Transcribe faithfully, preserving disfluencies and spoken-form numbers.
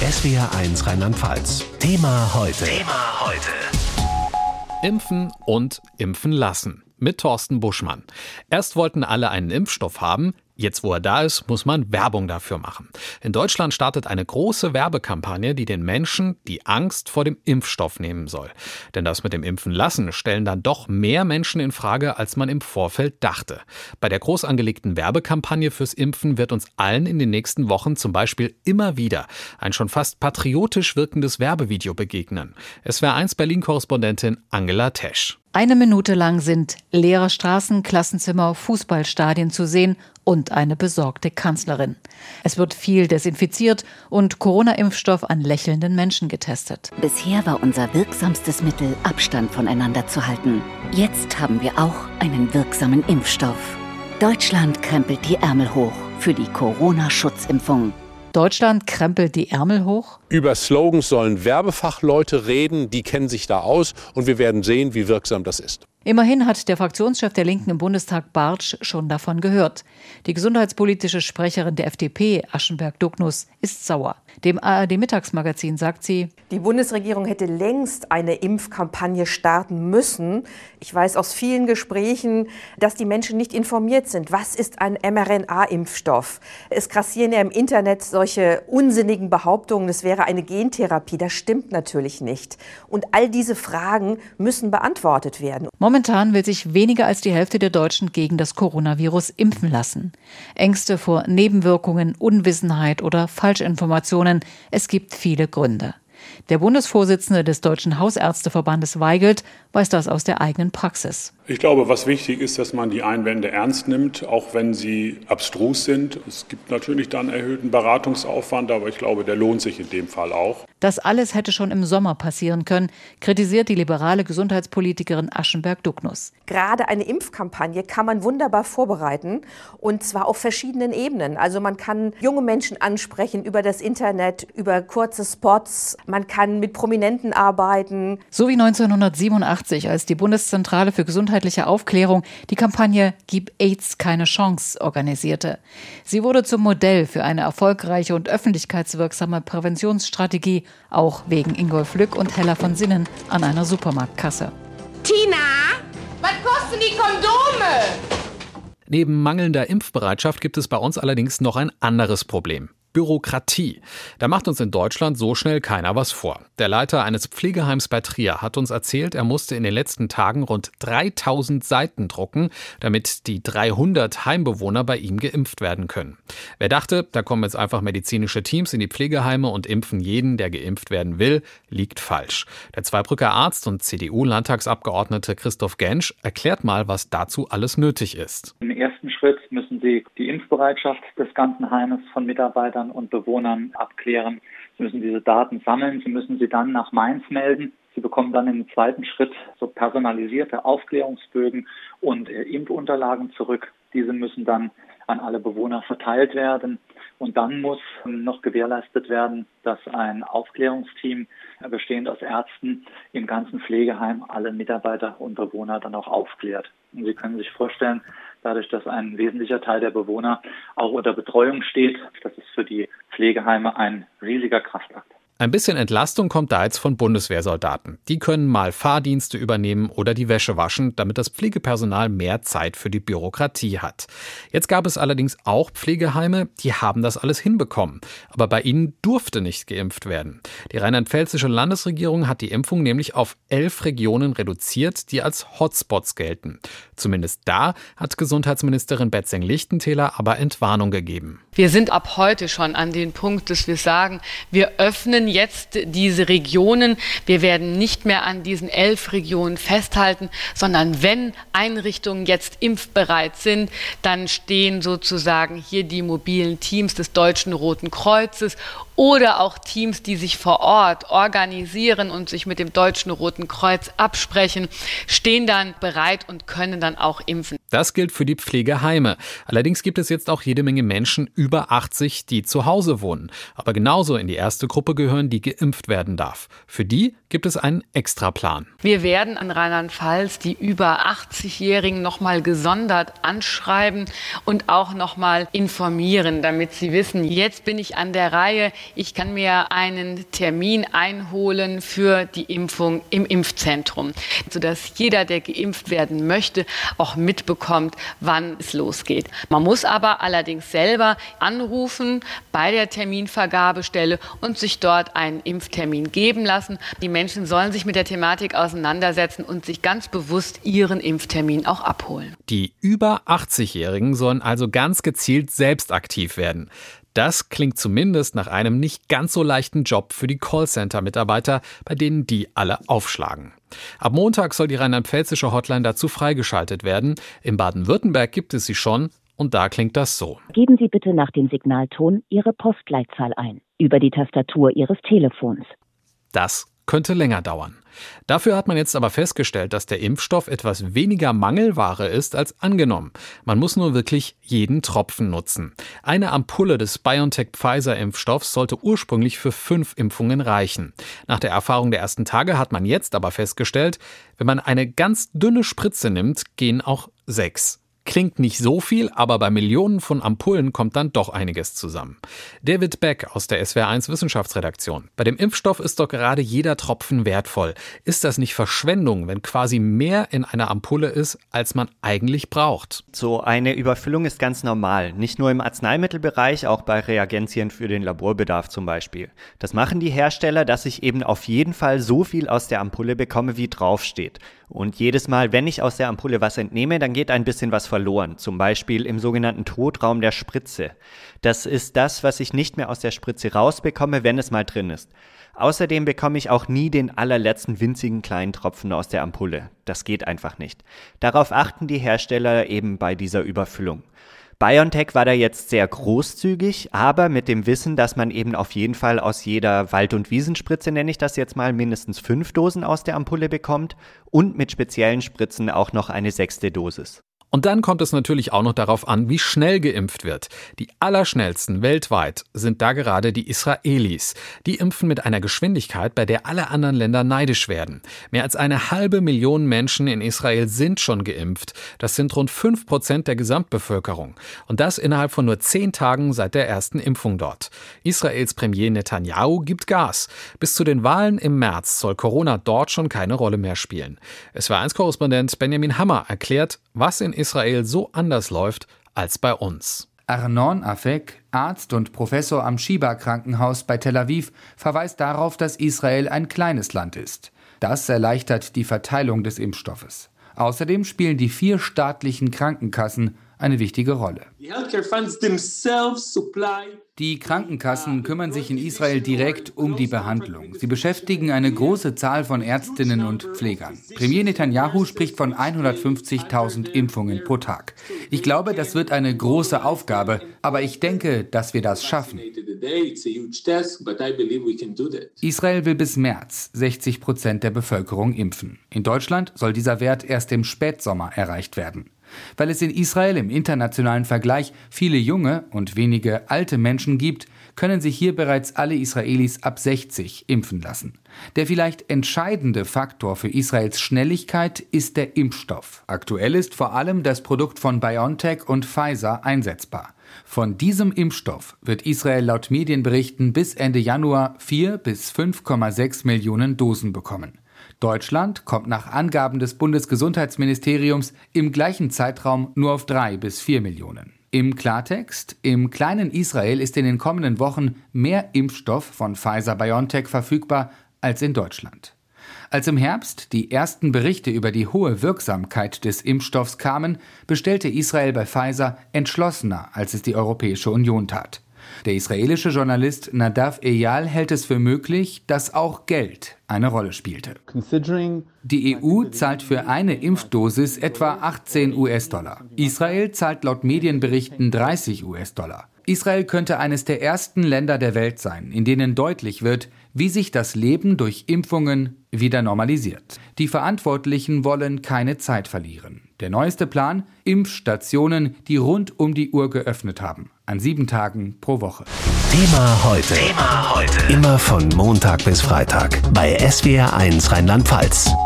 S W R eins Rheinland-Pfalz. Thema heute. Thema heute. Impfen und impfen lassen. Mit Thorsten Buschmann. Erst wollten alle einen Impfstoff haben. Jetzt, wo er da ist, muss man Werbung dafür machen. In Deutschland startet eine große Werbekampagne, die den Menschen die Angst vor dem Impfstoff nehmen soll. Denn das mit dem Impfen lassen stellen dann doch mehr Menschen in Frage, als man im Vorfeld dachte. Bei der groß angelegten Werbekampagne fürs Impfen wird uns allen in den nächsten Wochen zum Beispiel immer wieder ein schon fast patriotisch wirkendes Werbevideo begegnen. S W R eins Berlin-Korrespondentin Angela Tesch. Eine Minute lang sind leere Straßen, Klassenzimmer, Fußballstadien zu sehen und eine besorgte Kanzlerin. Es wird viel desinfiziert und Corona-Impfstoff an lächelnden Menschen getestet. Bisher war unser wirksamstes Mittel, Abstand voneinander zu halten. Jetzt haben wir auch einen wirksamen Impfstoff. Deutschland krempelt die Ärmel hoch für die Corona-Schutzimpfung. Deutschland krempelt die Ärmel hoch? Über Slogans sollen Werbefachleute reden, die kennen sich da aus und wir werden sehen, wie wirksam das ist. Immerhin hat der Fraktionschef der Linken im Bundestag Bartsch schon davon gehört. Die gesundheitspolitische Sprecherin der F D P, Aschenberg-Ducknuss, ist sauer. Dem A R D-Mittagsmagazin sagt sie: Die Bundesregierung hätte längst eine Impfkampagne starten müssen. Ich weiß aus vielen Gesprächen, dass die Menschen nicht informiert sind. Was ist ein M R N A-Impfstoff? Es grassieren ja im Internet solche unsinnigen Behauptungen, es wäre eine Gentherapie. Das stimmt natürlich nicht. Und all diese Fragen müssen beantwortet werden. Momentan will sich weniger als die Hälfte der Deutschen gegen das Coronavirus impfen lassen. Ängste vor Nebenwirkungen, Unwissenheit oder Falschinformationen. Es gibt viele Gründe. Der Bundesvorsitzende des Deutschen Hausärzteverbandes Weigelt weiß das aus der eigenen Praxis. Ich glaube, was wichtig ist, dass man die Einwände ernst nimmt, auch wenn sie abstrus sind. Es gibt natürlich dann erhöhten Beratungsaufwand, aber ich glaube, der lohnt sich in dem Fall auch. Das alles hätte schon im Sommer passieren können, kritisiert die liberale Gesundheitspolitikerin Aschenberg-Ducknuss. Gerade eine Impfkampagne kann man wunderbar vorbereiten und zwar auf verschiedenen Ebenen. Also man kann junge Menschen ansprechen über das Internet, über kurze Spots. Man kann mit Prominenten arbeiten. So wie neunzehnhundertsiebenundachtzig, als die Bundeszentrale für gesundheitliche Aufklärung die Kampagne Gib AIDS keine Chance organisierte. Sie wurde zum Modell für eine erfolgreiche und öffentlichkeitswirksame Präventionsstrategie, auch wegen Ingolf Lück und Hella von Sinnen an einer Supermarktkasse. Tina, was kosten die Kondome? Neben mangelnder Impfbereitschaft gibt es bei uns allerdings noch ein anderes Problem. Bürokratie. Da macht uns in Deutschland so schnell keiner was vor. Der Leiter eines Pflegeheims bei Trier hat uns erzählt, er musste in den letzten Tagen rund dreitausend Seiten drucken, damit die dreihundert Heimbewohner bei ihm geimpft werden können. Wer dachte, da kommen jetzt einfach medizinische Teams in die Pflegeheime und impfen jeden, der geimpft werden will, liegt falsch. Der Zweibrücker Arzt und C D U-Landtagsabgeordnete Christoph Gensch erklärt mal, was dazu alles nötig ist. Im ersten Schritt müssen Sie die Impfbereitschaft des ganzen Heimes von Mitarbeitern und Bewohnern abklären. Sie müssen diese Daten sammeln, Sie müssen sie dann nach Mainz melden. Sie bekommen dann im zweiten Schritt so personalisierte Aufklärungsbögen und äh, Impfunterlagen zurück. Diese müssen dann an alle Bewohner verteilt werden. Und dann muss noch gewährleistet werden, dass ein Aufklärungsteam, bestehend aus Ärzten, im ganzen Pflegeheim alle Mitarbeiter und Bewohner dann auch aufklärt. Und Sie können sich vorstellen, dadurch, dass ein wesentlicher Teil der Bewohner auch unter Betreuung steht, das ist für die Pflegeheime ein riesiger Kraftakt. Ein bisschen Entlastung kommt da jetzt von Bundeswehrsoldaten. Die können mal Fahrdienste übernehmen oder die Wäsche waschen, damit das Pflegepersonal mehr Zeit für die Bürokratie hat. Jetzt gab es allerdings auch Pflegeheime, die haben das alles hinbekommen. Aber bei ihnen durfte nicht geimpft werden. Die rheinland-pfälzische Landesregierung hat die Impfung nämlich auf elf Regionen reduziert, die als Hotspots gelten. Zumindest da hat Gesundheitsministerin Betzing-Lichtentäler aber Entwarnung gegeben. Wir sind ab heute schon an den Punkt, dass wir sagen, wir öffnen jetzt diese Regionen. Wir werden nicht mehr an diesen elf Regionen festhalten, sondern wenn Einrichtungen jetzt impfbereit sind, dann stehen sozusagen hier die mobilen Teams des Deutschen Roten Kreuzes oder auch Teams, die sich vor Ort organisieren und sich mit dem Deutschen Roten Kreuz absprechen, stehen dann bereit und können dann auch impfen. Das gilt für die Pflegeheime. Allerdings gibt es jetzt auch jede Menge Menschen über achtzig, die zu Hause wohnen. Aber genauso in die erste Gruppe gehören, die geimpft werden darf. Für die gibt es einen Extraplan. Wir werden an Rheinland-Pfalz die über achtzigjährigen nochmal gesondert anschreiben und auch nochmal informieren, damit sie wissen, jetzt bin ich an der Reihe, ich kann mir einen Termin einholen für die Impfung im Impfzentrum, sodass jeder, der geimpft werden möchte, auch mitbekommt, wann es losgeht. Man muss aber allerdings selber anrufen bei der Terminvergabestelle und sich dort einen Impftermin geben lassen. Die Menschen sollen sich mit der Thematik auseinandersetzen und sich ganz bewusst ihren Impftermin auch abholen. Die über achtzigjährigen sollen also ganz gezielt selbst aktiv werden. Das klingt zumindest nach einem nicht ganz so leichten Job für die Callcenter-Mitarbeiter, bei denen die alle aufschlagen. Ab Montag soll die rheinland-pfälzische Hotline dazu freigeschaltet werden. In Baden-Württemberg gibt es sie schon und da klingt das so. Geben Sie bitte nach dem Signalton Ihre Postleitzahl ein, über die Tastatur Ihres Telefons. Das könnte länger dauern. Dafür hat man jetzt aber festgestellt, dass der Impfstoff etwas weniger Mangelware ist als angenommen. Man muss nur wirklich jeden Tropfen nutzen. Eine Ampulle des BioNTech-Pfizer-Impfstoffs sollte ursprünglich für fünf Impfungen reichen. Nach der Erfahrung der ersten Tage hat man jetzt aber festgestellt, wenn man eine ganz dünne Spritze nimmt, gehen auch sechs. Klingt nicht so viel, aber bei Millionen von Ampullen kommt dann doch einiges zusammen. David Beck aus der S W R eins Wissenschaftsredaktion. Bei dem Impfstoff ist doch gerade jeder Tropfen wertvoll. Ist das nicht Verschwendung, wenn quasi mehr in einer Ampulle ist, als man eigentlich braucht? So eine Überfüllung ist ganz normal. Nicht nur im Arzneimittelbereich, auch bei Reagenzien für den Laborbedarf zum Beispiel. Das machen die Hersteller, dass ich eben auf jeden Fall so viel aus der Ampulle bekomme, wie draufsteht. Und jedes Mal, wenn ich aus der Ampulle was entnehme, dann geht ein bisschen was verloren. Zum Beispiel im sogenannten Totraum der Spritze. Das ist das, was ich nicht mehr aus der Spritze rausbekomme, wenn es mal drin ist. Außerdem bekomme ich auch nie den allerletzten winzigen kleinen Tropfen aus der Ampulle. Das geht einfach nicht. Darauf achten die Hersteller eben bei dieser Überfüllung. BioNTech war da jetzt sehr großzügig, aber mit dem Wissen, dass man eben auf jeden Fall aus jeder Wald- und Wiesenspritze, nenne ich das jetzt mal, mindestens fünf Dosen aus der Ampulle bekommt und mit speziellen Spritzen auch noch eine sechste Dosis. Und dann kommt es natürlich auch noch darauf an, wie schnell geimpft wird. Die allerschnellsten weltweit sind da gerade die Israelis. Die impfen mit einer Geschwindigkeit, bei der alle anderen Länder neidisch werden. Mehr als eine halbe Million Menschen in Israel sind schon geimpft. Das sind rund fünf Prozent der Gesamtbevölkerung. Und das innerhalb von nur zehn Tagen seit der ersten Impfung dort. Israels Premier Netanyahu gibt Gas. Bis zu den Wahlen im März soll Corona dort schon keine Rolle mehr spielen. S W R eins Korrespondent Benjamin Hammer erklärt, was in Israel so anders läuft als bei uns. Arnon Afek, Arzt und Professor am Shiba-Krankenhaus bei Tel Aviv, verweist darauf, dass Israel ein kleines Land ist. Das erleichtert die Verteilung des Impfstoffes. Außerdem spielen die vier staatlichen Krankenkassen eine wichtige Rolle. Die Krankenkassen kümmern sich in Israel direkt um die Behandlung. Sie beschäftigen eine große Zahl von Ärztinnen und Pflegern. Premier Netanyahu spricht von hundertfünfzigtausend Impfungen pro Tag. Ich glaube, das wird eine große Aufgabe, aber ich denke, dass wir das schaffen. Israel will bis März sechzig Prozent der Bevölkerung impfen. In Deutschland soll dieser Wert erst im Spätsommer erreicht werden. Weil es in Israel im internationalen Vergleich viele junge und wenige alte Menschen gibt, können sich hier bereits alle Israelis ab sechzig impfen lassen. Der vielleicht entscheidende Faktor für Israels Schnelligkeit ist der Impfstoff. Aktuell ist vor allem das Produkt von BioNTech und Pfizer einsetzbar. Von diesem Impfstoff wird Israel laut Medienberichten bis Ende Januar vier bis fünf Komma sechs Millionen Dosen bekommen. Deutschland kommt nach Angaben des Bundesgesundheitsministeriums im gleichen Zeitraum nur auf drei bis vier Millionen. Im Klartext, im kleinen Israel ist in den kommenden Wochen mehr Impfstoff von Pfizer-BioNTech verfügbar als in Deutschland. Als im Herbst die ersten Berichte über die hohe Wirksamkeit des Impfstoffs kamen, bestellte Israel bei Pfizer entschlossener, als es die Europäische Union tat. Der israelische Journalist Nadav Eyal hält es für möglich, dass auch Geld eine Rolle spielte. Die E U zahlt für eine Impfdosis etwa achtzehn US-Dollar. Israel zahlt laut Medienberichten dreißig US-Dollar. Israel könnte eines der ersten Länder der Welt sein, in denen deutlich wird, wie sich das Leben durch Impfungen wieder normalisiert. Die Verantwortlichen wollen keine Zeit verlieren. Der neueste Plan: Impfstationen, die rund um die Uhr geöffnet haben. An sieben Tagen pro Woche. Thema heute. Thema heute. Immer von Montag bis Freitag bei S W R eins Rheinland-Pfalz.